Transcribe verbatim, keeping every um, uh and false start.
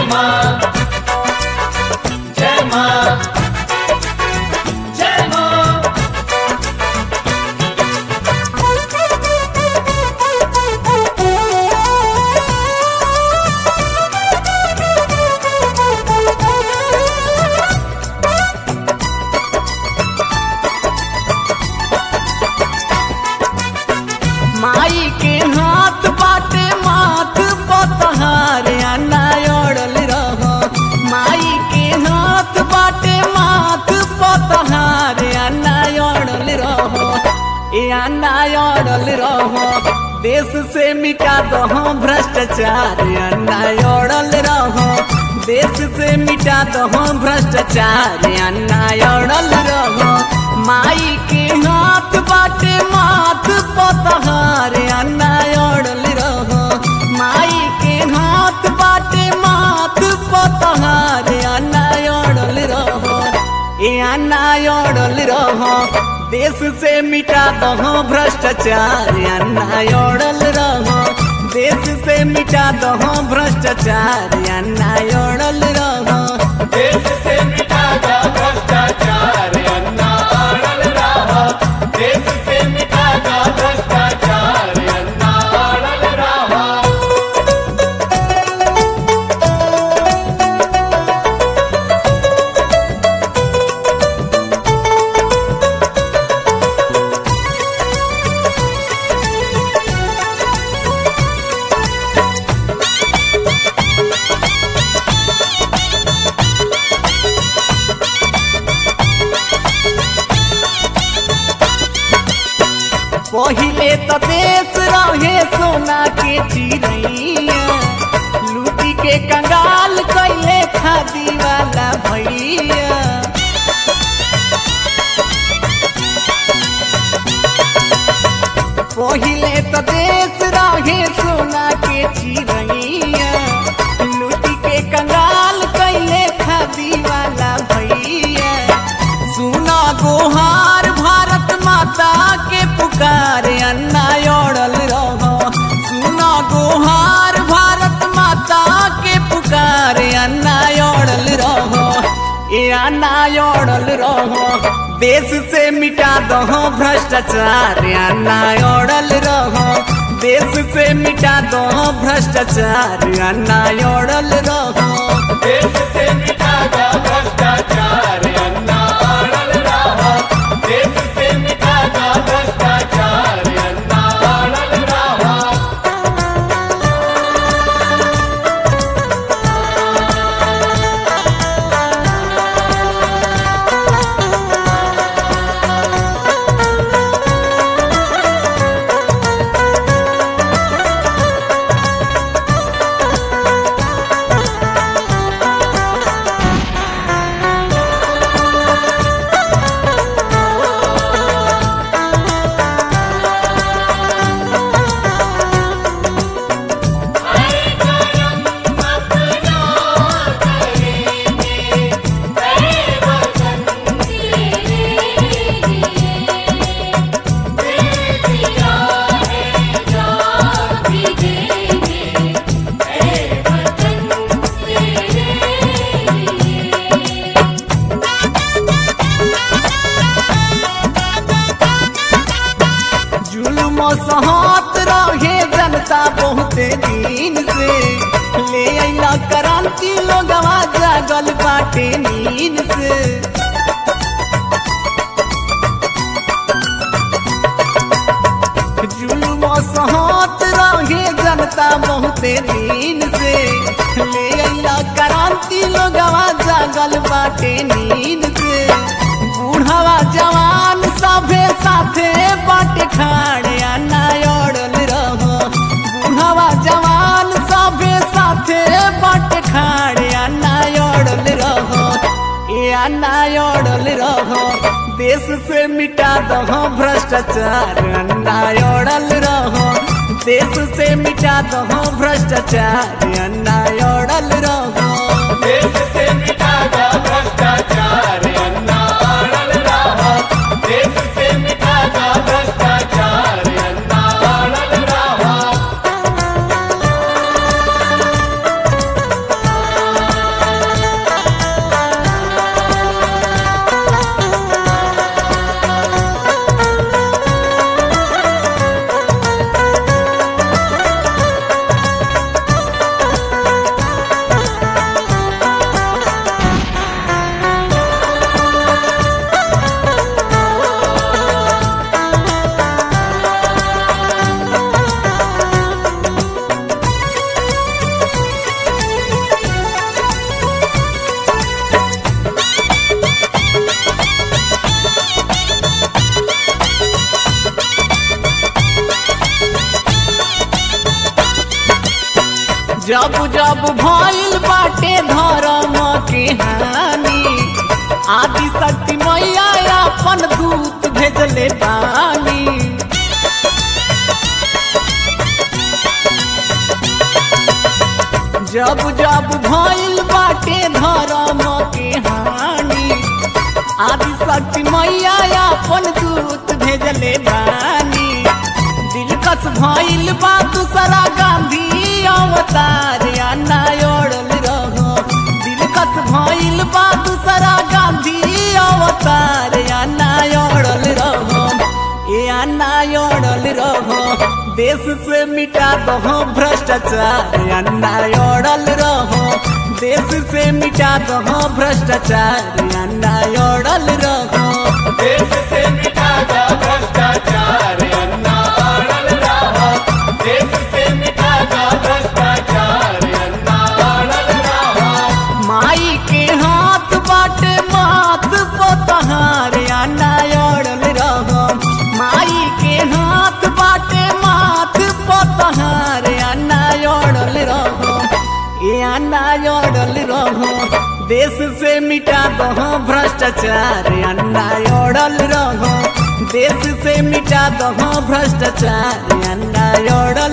माँ जय माँ जय माँ। माई के हाथ बाटे माथ पतहार अन्ना ओढ़ल रहो। माई के हाथ बाटे माथ पतहार अन्ना ओढ़ल रहो। ए अन्ना ओढ़ल रहो। देश से मिटा दहो भ्रष्टाचार अन्ना ओढ़ल रहो। देश से मिटा दहो भ्रष्टाचार अन्ना ओढ़ल रहो। माई के हाथ बाटे माथ पतहार अन्ना ओढ़ल रहो। माई के हाथ बाटे माथ पतहार अन्ना ओढ़ल रहो। ए अन्ना ओढ़ल रहो। देश से मिटा दहो भ्रष्टाचार अन्ना ओढ़ल रहो। देश से मिटा दहो भ्रष्टाचार अन्ना ओढ़ल रहो। देश से मिटा दो भ्रष्टाचार अन्ना ओढ़ल रहो। देश से मिटा दो भ्रष्टाचार अन्ना ओढ़ल रहो। पहिले तो देश रहे सोना के चिड़ैया। लूटी के कंगाल कैले खादी वाला भैया। पहिले तो देश रहे सोना के चिड़ैया। लूटी के कंगाल कैले खादी वाला भैया। सुना गोहार भारत माता के पुकार अन्ना ओढ़ल रहो। सुना गोहार भारत माता के पुकार अन्ना ओढ़ल रहो। ए अन्ना ओढ़ल रहो। देश से मिटा दहो भ्रष्टाचार अन्ना ओढ़ल रहो। देश से मिटा दहो भ्रष्टाचार अन्ना ओढ़ल रहो। देश से मिटा दो भ्रष्टाचार अन्ना ओढ़ल रहो। देश से मिटा दो भ्रष्टाचार अन्ना ओढ़ल रहो। सहत रहे जनता बहुते दिन से। ले अइला क्रांति लोगवा जागल बाटे नींद से। जुल्म सहत रहे जनता बहुते दिन से। ले अइला क्रांति लोगवा जागल बाटे नींद से। बूढ़वा जवान सभे साथे बाटे खाड़े अन्ना ओढ़ल रहो। बूढ़वा जवान सभे साथे बाटे खाड़े अन्ना ओढ़ल रहो। ए अन्ना ओढ़ल रहो। देश से मिटा दहो भ्रष्टाचार अन्ना ओढ़ल रहो। देश से मिटा दहो भ्रष्टाचार अन्ना ओढ़ल रहो। देश से मिटा दो भ्रष्टाचार अन्ना ओढ़ल रहो। देश से मिटा दो भ्रष्टाचार अन्ना ओढ़ल रहो। जब जब भइल बाटे धर्म के हानि आदि शक्ति मैया अपन दूत भेजले बानी। जब जब भइल बाटे धर्म के हानि आदि शक्ति मैया अपन दूत भेजले बानी। दिलकश भइल बा दूसरा गांधी अवतार अन्ना ओढ़ल रहो। दिलकश भइल बा दूसरा गांधी अवतार अन्ना ओढ़ल रहो। ए अन्ना ओढ़ल रहो देश से मिटा दो भ्रष्टाचार अन्ना ओढ़ल रहो। देश से मिटा दो भ्रष्टाचार अन्ना ओढ़ल रहो। देश से मिटा दो भ्रष्टाचार अन्ना ओढ़ल रहो। देश से मिटा दो भ्रष्टाचार अन्ना ओढ़ल रहो। माई के हाथ बाटे माथ पोतहार अन्ना ओढ़ल रहो। माई के हाथ बाटे माथ पोतहार अन्ना ओढ़ल रहो। ए अन्ना ओढ़ल रहो देश से मिटा दो भ्रष्टाचार अन्ना ओढ़ल रहो। देश से मिटा दो भ्रष्टाचार अन्ना ओढ़ल